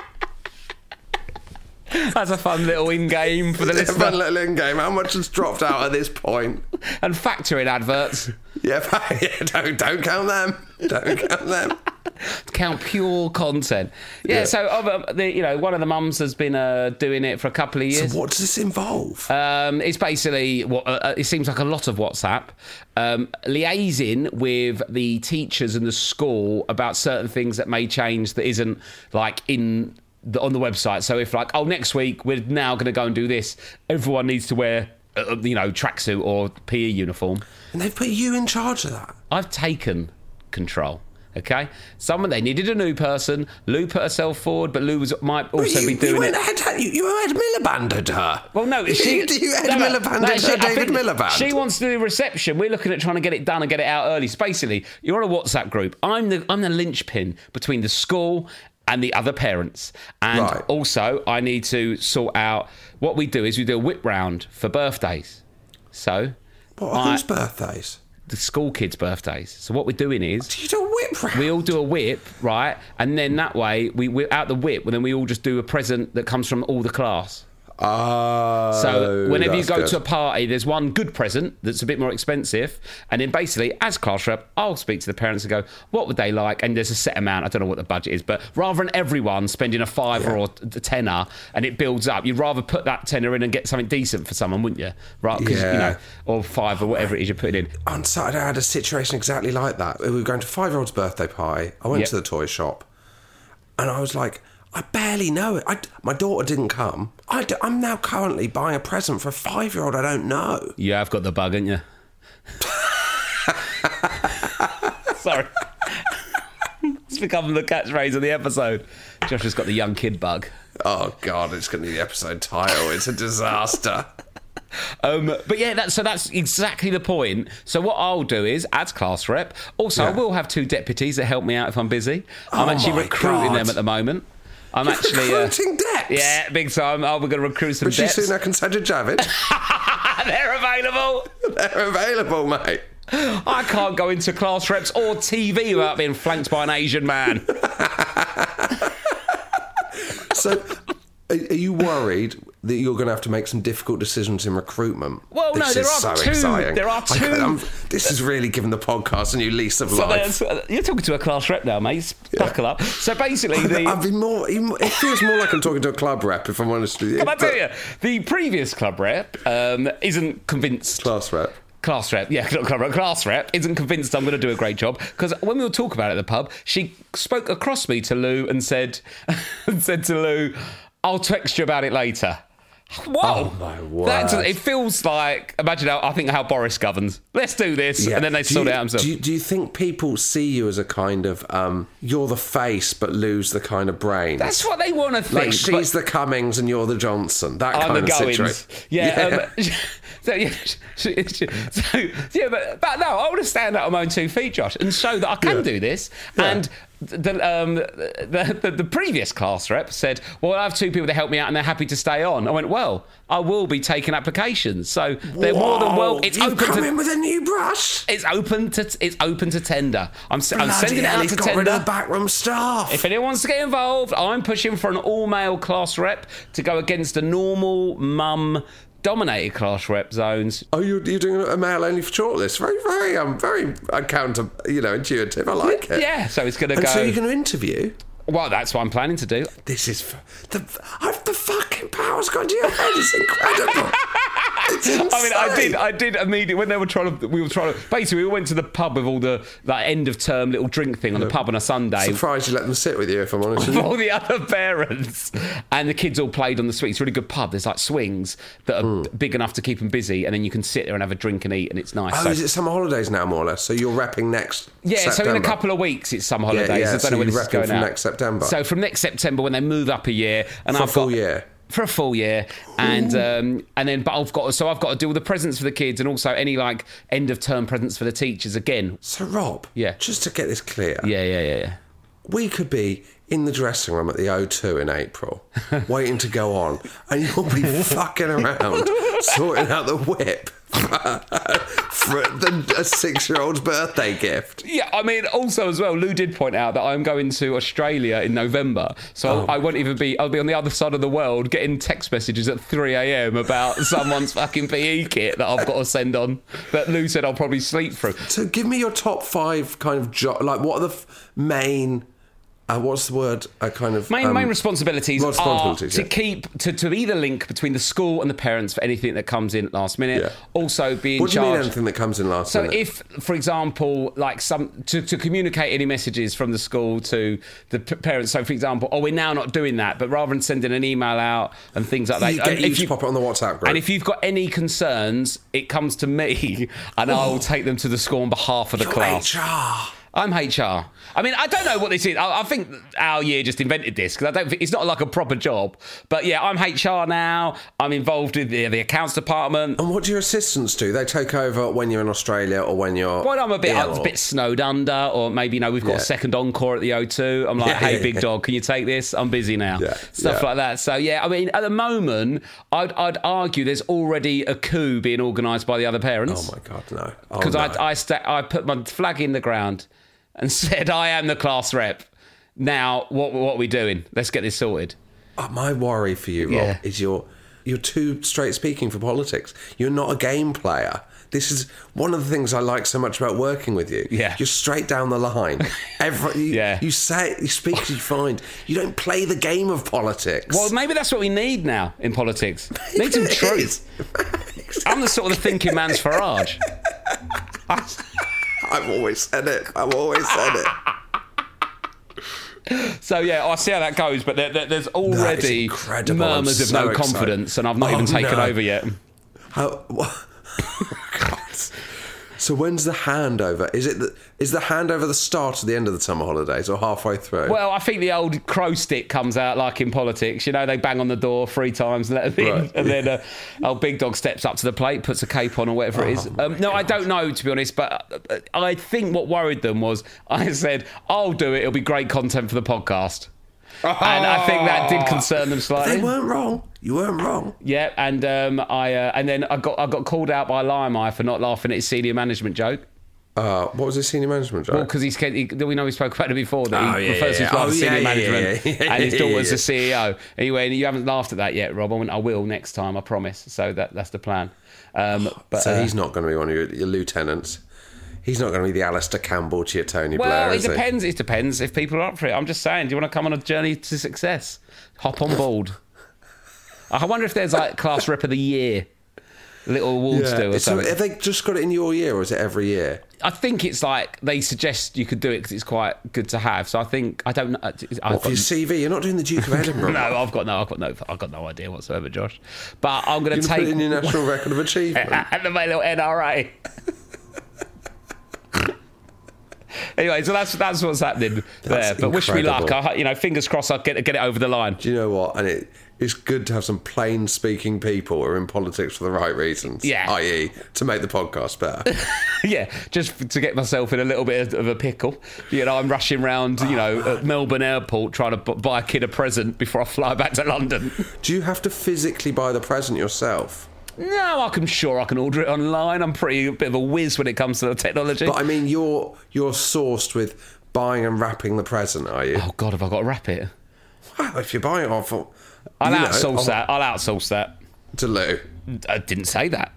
That's a fun little in-game for the It's a listener. fun little in-game. How much has dropped out at this point? And factor in adverts. Yeah, yeah don't don't count them. Don't count them. Count pure content. Yeah, Yeah. so um, the, you know, one of the mums has been uh, doing it for a couple of years. So what does this involve? Um, it's basically what uh, it seems like a lot of WhatsApp, um, liaising with the teachers and the school about certain things that may change that isn't like in the, on the website. So if like, oh, next week we're now going to go and do this, everyone needs to wear, uh, you know, tracksuit or P E uniform. And they've put you in charge of that. I've taken control. Okay, someone they needed a new person. Lou put herself forward, but Lou was might also you, be doing you went it. Ahead, you, you Ed Milibanded her. Well, no, she. you, you Ed no, no, Milibanded no, her, she, I David think Miliband. She wants to do the reception. We're looking at trying to get it done and get it out early. So basically, you're on a WhatsApp group. I'm the I'm the linchpin between the school and the other parents, and Right. also I need to sort out what we do is we do a whip round for birthdays. So, What, I- whose birthdays? the school kids' birthdays. So what we're doing is. Do you do a whip round? We all do a whip, right? And then that way, we, we're out the whip, and then we all just do a present that comes from all the class. Oh, so whenever you that's go good. to a party, there's one good present that's a bit more expensive, and then basically, as class rep, I'll speak to the parents and go, what would they like? And there's a set amount. I don't know what the budget is, but rather than everyone spending a fiver Yeah. or a tenner and it builds up, you'd rather put that tenner in and get something decent for someone, wouldn't you? Right? Because Yeah. you know, or five or whatever it is you're putting in. On Saturday, I had a situation exactly like that. We were going to a five-year-old's birthday party. I went Yep. to the toy shop, and I was like, I barely know it. I, my daughter didn't come. I d- I'm now currently buying a present for a five-year-old I don't know. You have got the bug, haven't you? Sorry. It's become the catchphrase of the episode. Josh has got the young kid bug. Oh, God, it's going to be the episode title. It's a disaster. Um, but yeah, that, so that's exactly the point. So what I'll do is, as class rep, also I Yeah. will have two deputies that help me out if I'm busy. I'm Oh actually my recruiting God. them at the moment. I'm You're actually uh, recruiting Deps? yeah, big time. Oh, we're going to recruit some Rishi Deps. Sunak and Sajid Javid. They're available. They're available, mate. I can't go into class reps or T V without being flanked by an Asian man. So, are, are you worried that you're going to have to make some difficult decisions in recruitment? Well, no, This there is are so two- exciting. there are I- two- I'm- this is really giving the podcast a new lease of So life. there's- you're talking to a class rep now, mate. Buckle up. So basically, the, I've been more. Even, it feels more like I'm talking to a club rep, if I'm honest with you. Can I tell but- you, the previous club rep um, isn't convinced. Class rep. Class rep, yeah, not club rep, class rep isn't convinced I'm going to do a great job, because when we were talking about it at the pub, she spoke across me to Lou and said, and said to Lou, "I'll text you about it later." Whoa! Oh, my word. That's, it feels like, imagine how I think how Boris governs. Let's do this, and then they Do sort you- it out themselves. Do you, do you think people see you as a kind of um, you're the face but lose the kind of brains? That's what they want to think. Like she's the Cummings and you're the Johnson. That I'm kind the of Goins. situation. Yeah. Um, so, yeah, so, yeah, but, but no, I want to stand out on my own two feet, Josh, and show that I can Yeah. do this. Yeah. And the, um, the, the the previous class rep said, "Well, I have two people that help me out, and they're happy to stay on." I went, "Well, I will be taking applications, so they're more than well. Whoa, It's you've open come to." in with a new brush. It's open to it's open to tender. I'm, s- I'm Bloody sending it hell, out he's to got rid of tender. the backroom staff. If anyone wants to get involved, I'm pushing for an all-male class rep to go against a normal mum-dominated class rep zones. Oh, you're, you're doing a male only for shortlist. Very, very, um, very uh, counter, you know, intuitive. I like it. Yeah, so it's going to And go. so you're going to interview. Well, that's what I'm planning to do. This is f- the I've, the fucking power's gone to your head. It's incredible. It's insane. I mean, I did, I did immediately when they were trying to. We were trying to. Basically, we went to the pub with all the that end of term little drink thing on the pub on a Sunday. Surprised you let them sit with you, if I'm honest with With you. all the other parents, and the kids all played on the swings. It's a really good pub. There's like swings that are big enough to keep them busy, and then you can sit there and have a drink and eat, and it's nice. Oh, So- is it summer holidays now, more or less? So you're repping next Yeah, September? so in a couple of weeks it's summer Yeah, holidays. yeah, I don't so know when you're this is repping going from out. next September. So from next September when they move up a year, and For a I've full got, year? for a full year, and um, and then but I've got so I've got to do all the presents for the kids and also any like end of term presents for the teachers again. So, Rob, Yeah. just to get this clear, Yeah, yeah, yeah, yeah. we could be in the dressing room at the O two in April, waiting to go on, and you'll be fucking around, sorting out the whip for the, a six-year-old's birthday gift. Yeah, I mean, also as well, Lou did point out that I'm going to Australia in November, so Oh. I won't even be. I'll be on the other side of the world getting text messages at three a.m. about someone's fucking P E kit that I've got to send on. That Lou said I'll probably sleep through. So, give me your top five kind of jo- like what are the f- main. Uh, what's the word? A kind of Main, um, main responsibilities, responsibilities, are to yeah. keep to, to either link between the school and the parents for anything that comes in last minute. Yeah. Also, be in What do you charge. mean anything that comes in last So minute? if, for example, like some to, to communicate any messages from the school to the p- parents. So, for example, oh, we're now not doing that, but rather than sending an email out and things like that, You get and you if to pop it on the WhatsApp group. And if you've got any concerns, it comes to me, and I will take them to the school on behalf of the You're class. H R. I'm H R. I mean, I don't know what this is. I, I think our year just invented this because I don't think it's not like a proper job. But yeah, I'm H R now. I'm involved in the, the accounts department. And what do your assistants do? They take over when you're in Australia or when you're. Well, I'm a bit, ill I'm a or- bit snowed under, or maybe you know we've got Yeah. a second encore at the O two. I'm like, Yeah, hey, yeah, big yeah. dog, can you take this? I'm busy now. Yeah, Stuff yeah. like that. So yeah, I mean, at the moment, I'd, I'd argue there's already a coup being organised by the other parents. Oh my God, no! Oh, Because no. I I, sta- I put my flag in the ground and said, I am the class rep. Now, what what are we doing? Let's get this sorted. Uh, my worry for you, Rob, Yeah. is you're you're too straight speaking for politics. You're not a game player. This is one of the things I like so much about working with you. Yeah. You're straight down the line. Every, you, yeah. you say it, you speak as you find. You don't play the game of politics. Well, maybe that's what we need now in politics. Need some truth. I'm the sort of the thinking man's Farage. I've always said it. I've always said it. So yeah, I see how that goes, but there, there, there's already murmurs of so no confidence, excited. and I've not oh, even taken no. over yet. How? God. So when's the handover? Is it the, is the handover the start or the end of the summer holidays, or halfway through? Well, I think the old crow stick comes out like in politics. You know, they bang on the door three times, let them in, Right. and then uh, old big dog steps up to the plate, puts a cape on or whatever it is. Um, no, I don't know, to be honest, but uh, I think what worried them was I said, I'll do it, it'll be great content for the podcast. And I think that did concern them slightly. They weren't wrong. You weren't wrong. Yeah, and um, I uh, and then I got I got called out by Lime for not laughing at his senior management joke. Uh, what was his senior management joke? Well, because he's he, we know we spoke about it before that Oh, he yeah, refers to his yeah. wife Oh, as yeah, senior yeah, management yeah, yeah, and his yeah, daughter's yeah. the C E O. Anyway, you haven't laughed at that yet, Rob. I went, I will next time, I promise. So that that's the plan. Um, but so uh, he's not going to be one of your, your lieutenants. He's not going to be the Alistair Campbell to your Tony well, Blair, it is he? depends. It depends if people are up for it. I'm just saying. Do you want to come on a journey to success? Hop on board. I wonder if there's like class rep of the year, little awards Yeah. do or So something. have they just got it in your year, or is it every year? I think it's like they suggest you could do it because it's quite good to have. So I think I don't know. I've What, for your C V? You're not doing the Duke of Edinburgh. no, I've got no, I've got no, I've got no idea whatsoever, Josh. But I'm going You to can put take it in your National Record of Achievement. and my little N R A. Anyway, so that's that's what's happening there. But wish me luck. I, you know, fingers crossed. I'll get get it over the line. Do you know what? And it it's good to have some plain speaking people who are in politics for the right reasons. Yeah. that is, to make the podcast better. Yeah, just to get myself in a little bit of a pickle. You know, I'm rushing around, you know, at Melbourne Airport trying to b- buy a kid a present before I fly back to London. Do you have to physically buy the present yourself? No, I'm sure I can order it online. I'm pretty a bit of a whiz when it comes to the technology. But I mean, you're you're sourced with buying and wrapping the present, are you? Oh God, have I got to wrap it? Well, if you're buying it off, you I'll know, outsource off- that. I'll outsource that. to Lou. I didn't say that.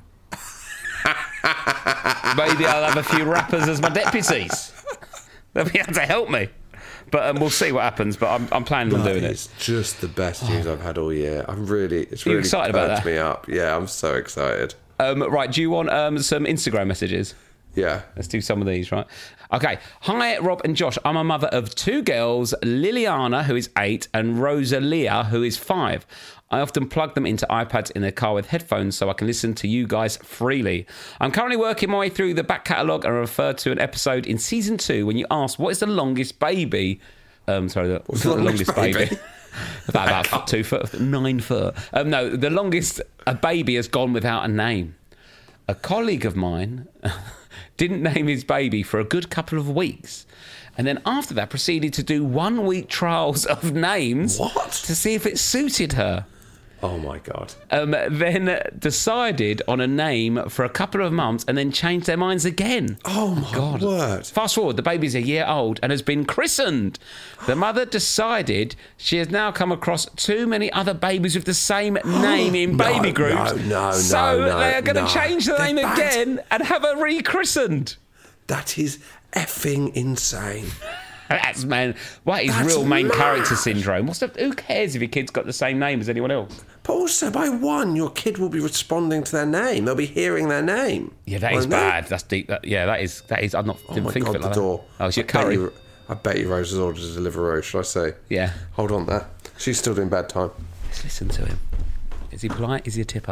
Maybe I'll have a few rappers as my deputies. They'll be able to help me. But um, we'll see what happens. But I'm, I'm planning on That doing is it. just the best news I've had all year. I'm really, it's Are you really excited about perked that? me up. Yeah, I'm so excited. Um, right, do you want um, some Instagram messages? Yeah. Let's do some of these, right? Okay. Hi, Rob and Josh. I'm a mother of two girls, Liliana, who is eight, and Rosalia, who is five. I often plug them into iPads in their car with headphones so I can listen to you guys freely. I'm currently working my way through the back catalogue and referred to an episode in season two when you asked, what is the longest baby? Um, sorry, the, What's the longest baby? about, about two foot, nine foot. Um, no, the longest a baby has gone without a name. A colleague of mine didn't name his baby for a good couple of weeks. And then after that proceeded to do one week trials of names What? to see if it suited her. Oh my God. Um, then decided on a name for a couple of months and then changed their minds again. Oh my word. Fast forward, the baby's a year old and has been christened. The mother decided she has now come across too many other babies with the same name in No, baby no, groups. no, so no, no, they are going to no. change the They're name bad. again and have her re-christened. That is effing insane. That's man. What is That's real main mad. character syndrome? What's the, who cares if your kid's got the same name as anyone else? But also, by one, your kid will be responding to their name. They'll be hearing their name. Yeah, that is Won't they? bad. That's deep. That, yeah, that is. That is. I'm not. Oh Didn't my think God, of it the like door. That. Oh, it's your I bet curry. you, I bet you Rose has ordered a Deliveroo, shall I say? Yeah. Hold on there. She's still doing bad time. Let's listen to him. Is he polite? Is he a tipper?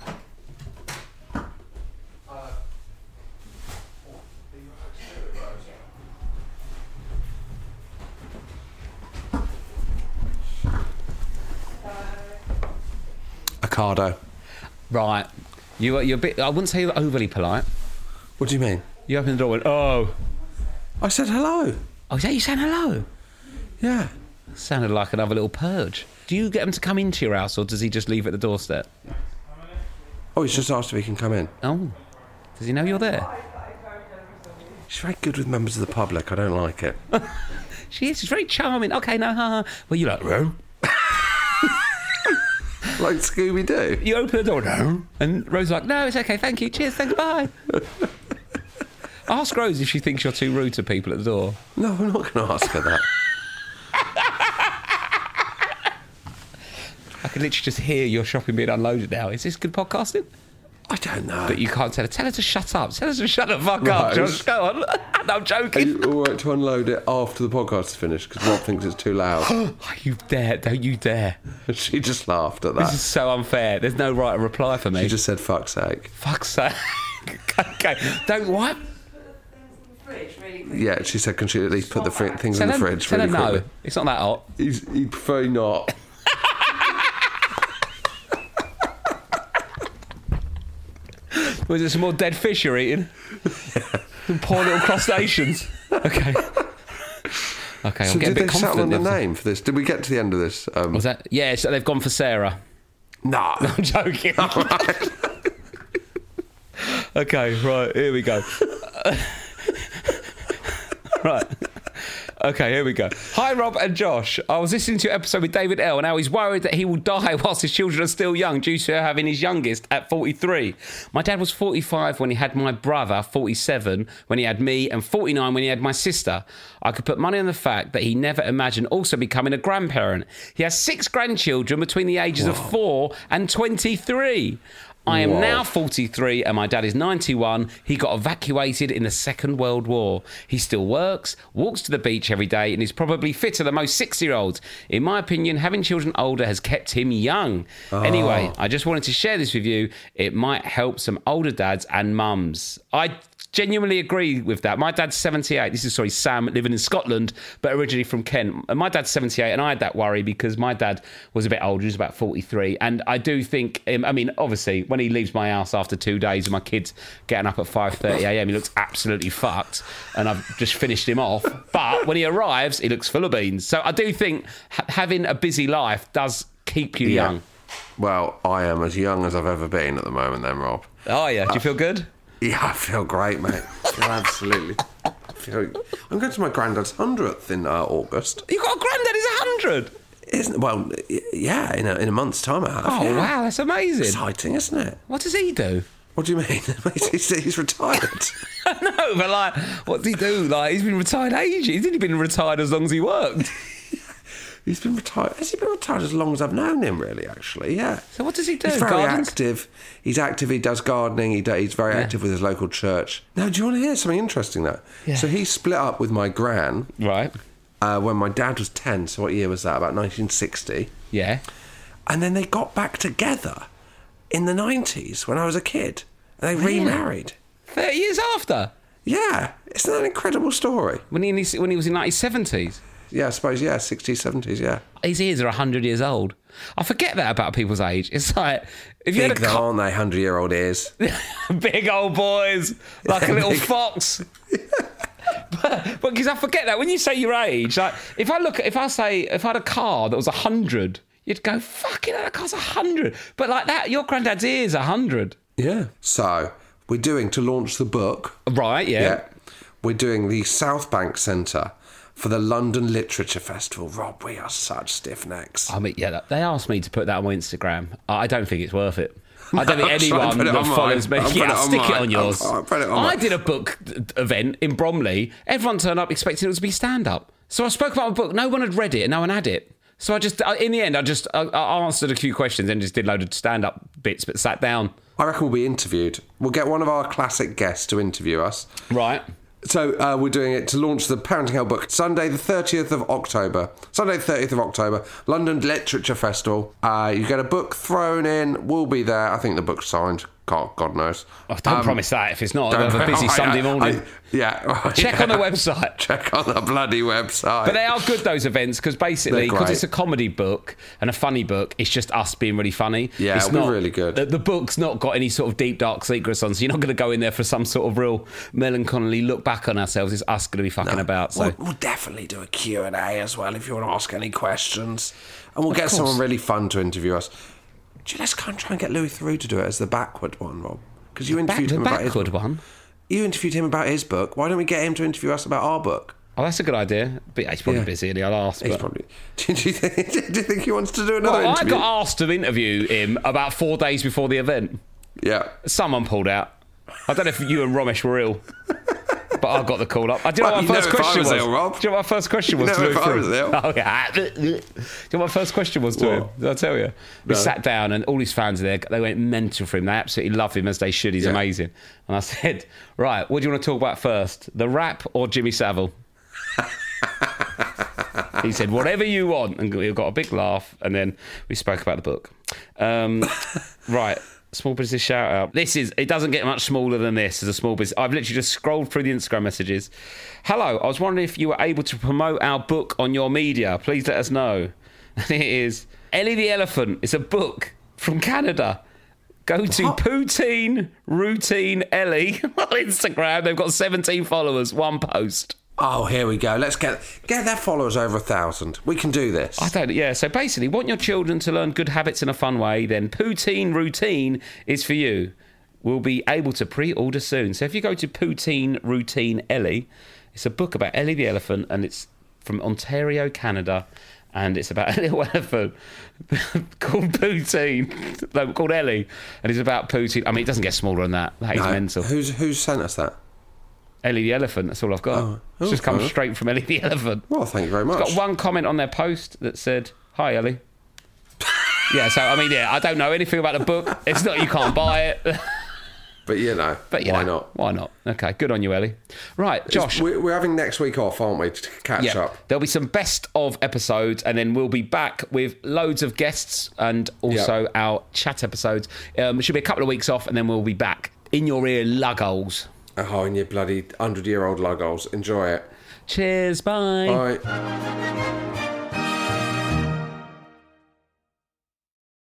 Ocado. Right. You. You're a bit. I wouldn't say you're overly polite. What do you mean? You opened the door and went, oh. I said hello. Oh, is that you saying hello? Yeah. Sounded like another little purge. Do you get him to come into your house or does he just leave at the doorstep? Oh, he's just asked if he can come in. Oh. Does he know you're there? She's very good with members of the public. I don't like it. She is. She's very charming. Okay, no, ha, ha. Well, you like, well, like Scooby-Doo. You open the door, no. And Rose's like, no, it's okay, thank you, cheers, thanks, bye. Ask Rose if she thinks you're too rude to people at the door. No, I'm not going to ask her that. I can literally just hear your shopping being unloaded now. Is this good podcasting? I don't know. But you can't tell her. Tell her to shut up. Tell her to shut the fuck Rose. up. Just go on. No, I'm Are joking. you all right to unload it after the podcast is finished? Because Rob thinks it's too loud. You dare. Don't you dare. She just laughed at This that. is so unfair. There's no right to reply for me. She just said, fuck's sake. Fuck's sake. Okay. Don't what? Yeah, she said, can she at least put the fr- things Tell in the her, fridge tell really her no. quickly? It's not that hot. He's, he'd prefer not. Was it some more dead fish you're eating? Some poor little crustaceans. Okay. Okay, I'm So getting did a bit they settle on confident. the now. name for this? Did we get to the end of this? Um, Was that? Yeah, so they've gone for Sarah. Nah. I'm joking. Okay, right, here we go. Right. Okay, here we go. Hi, Rob and Josh. I was listening to your episode with David L, and how he's worried that he will die whilst his children are still young due to having his youngest at forty-three. My dad was forty-five when he had my brother, forty-seven when he had me, and forty-nine when he had my sister. I could put money on the fact that he never imagined also becoming a grandparent. He has six grandchildren between the ages of four and twenty-three. I am Whoa. now forty-three and my dad is ninety-one. He got evacuated in the Second World War. He still works, walks to the beach every day, and is probably fitter than most sixty-year-olds. In my opinion, having children older has kept him young. Anyway, I just wanted to share this with you. It might help some older dads and mums. I genuinely agree with that. My dad's seventy-eight. This is, sorry, Sam, living in Scotland, but originally from Kent. And my dad's seventy-eight, and I had that worry because my dad was a bit older. He was about forty-three. And I do think, um, I mean, obviously, when he leaves my house after two days and my kid's getting up at five thirty a.m, he looks absolutely fucked. And I've just finished him off. But when he arrives, he looks full of beans. So I do think ha- having a busy life does keep you Yeah. young. Well, I am as young as I've ever been at the moment then, Rob. Oh, yeah. Do you feel good? Yeah, I feel great, mate. I feel absolutely. I feel, I'm going to my granddad's hundredth in uh, August. You got a granddad who's one hundred. Isn't well? y- Yeah, in a, in a month's time, I have. Oh, yeah. wow. That's amazing. Exciting, isn't it? What does he do? What do you mean? he's, he's retired. No, but like, what does he do? Like, he's been retired ages. He's only been retired as long as he worked. He's been retired. Has he been retired as long as I've known him? Really, actually, yeah. So what does he do? He's very Gardens? active. He's active. He does gardening. He do, he's very Yeah. active with his local church. Now, do you want to hear something interesting? Though, Yeah. so he split up with my gran Right. uh, when my dad was ten. So what year was that? About nineteen sixty. Yeah. And then they got back together in the nineties when I was a kid. And they Really? remarried. thirty years after. Yeah, isn't that an incredible story? When he, when he was in like his seventies. Yeah, I suppose, yeah, sixties, seventies, yeah. His ears are one hundred years old. I forget that about people's age. It's like, if you Big had a though, co- aren't they, hundred-year-old ears? big old boys, like a little Big. fox. But because I forget that when you say your age, like if I look, if I say, if I had a car that was a hundred, you'd go, fucking hell, that car's a hundred. But like that, your granddad's ears are a hundred. Yeah. So, we're doing, to launch the book, Right? Yeah. yeah, we're doing the South Bank Centre for the London Literature Festival. Rob, we are such stiff necks. I mean, yeah, they asked me to put that on my Instagram. I don't think it's worth it. I don't think I'll try and anyone put it that on follows mine. me. I'll put Yeah, it on stick it mine. on yours. I'll- I'll put it on I mine. did a book d- event in Bromley. Everyone turned up expecting it to be stand up. So I spoke about my book. No one had read it and no one had it. So I just, I- in the end, I just I, I answered a few questions and just did a load of stand up bits, but sat down. I reckon we'll be interviewed. We'll get one of our classic guests to interview us. Right. So uh, we're doing it to launch the Parenting Hell book Sunday the thirtieth of October. Sunday the thirtieth of October, London Literature Festival. Uh, you get a book thrown in. We'll be there. I think the book's signed. God, God knows. Oh, don't Um, promise that if it's not. don't- I'll have a busy I- I- Sunday I- morning. yeah. Check on the website. Check on the bloody website. But they are good, those events, because basically, They're because great. it's a comedy book and a funny book, it's just us being really funny. Yeah, it's we're not, really good. The, the book's not got any sort of deep, dark secrets on, so you're not going to go in there for some sort of real melancholy look back on ourselves. It's us going to be fucking about. So We'll, we'll definitely do a Q and A as well if you want to ask any questions. And we'll Of get course. someone really fun to interview us. Do you, let's go and try and get Louis Theroux to do it as the backward one, Rob. Because you back, interviewed the him about his backward one. You interviewed him about his book. Why don't we get him to interview us about our book? Oh, that's a good idea. But he's probably Yeah. busy, and I'll ask. He's but- probably. Do you, think, do you think he wants to do another Well, I interview? got asked to interview him about four days before the event. Yeah. Someone pulled out. I don't know if you and Romesh were ill, but I got the call up. I do you Well, know what my you first know if I question was was. ill, Rob. Do you know what my first question was You to know do if I for was him? ill. Oh yeah. Do you know what my first question was to What? him? Did I tell you? We No. sat down and all his fans are there. They went mental for him. They absolutely love him as they should. He's Yeah. amazing. And I said, right, what do you want to talk about first? The rap or Jimmy Savile? He said, whatever you want. And we got a big laugh. And then we spoke about the book. Um, right. Small business shout out. This is, it doesn't get much smaller than this as a small business. I've literally just scrolled through the Instagram messages. Hello, I was wondering if you were able to promote our book on your media. Please let us know. And it is Ellie the Elephant. It's a book from Canada. Go to What? Poutine Routine Ellie on Instagram. They've got seventeen followers, one post. Oh, here we go. Let's get get their followers over a thousand. We can do this. I don't, yeah, so basically, want your children to learn good habits in a fun way, then Poutine Routine is for you. We'll be able to pre-order soon. So if you go to Poutine Routine Ellie, it's a book about Ellie the elephant, and it's from Ontario, Canada, and it's about a little elephant called Poutine, no, called Ellie, and it's about Poutine. I mean, it doesn't get smaller than that. That is No. mental. Who's who's sent us that? Ellie the elephant, that's all I've got. Oh, It's just come okay. straight from Ellie the elephant. Well, thank you very much. Got one comment on their post that said, "Hi, Ellie." Yeah, so I mean, yeah, I don't know anything about the book. It's not you can't buy it, But you know, but you why know, not? Why not? Okay, good on you, Ellie. Right, Josh. It's- We're, we're having next week off, aren't we, to catch Yeah, up? there'll be some best of episodes, and then we'll be back with loads of guests and also Yeah. our chat episodes. Um, it should be a couple of weeks off, and then we'll be back in your ear, lugholes. Oh, and your bloody hundred-year-old lugholes. Enjoy it. Cheers, bye. Bye.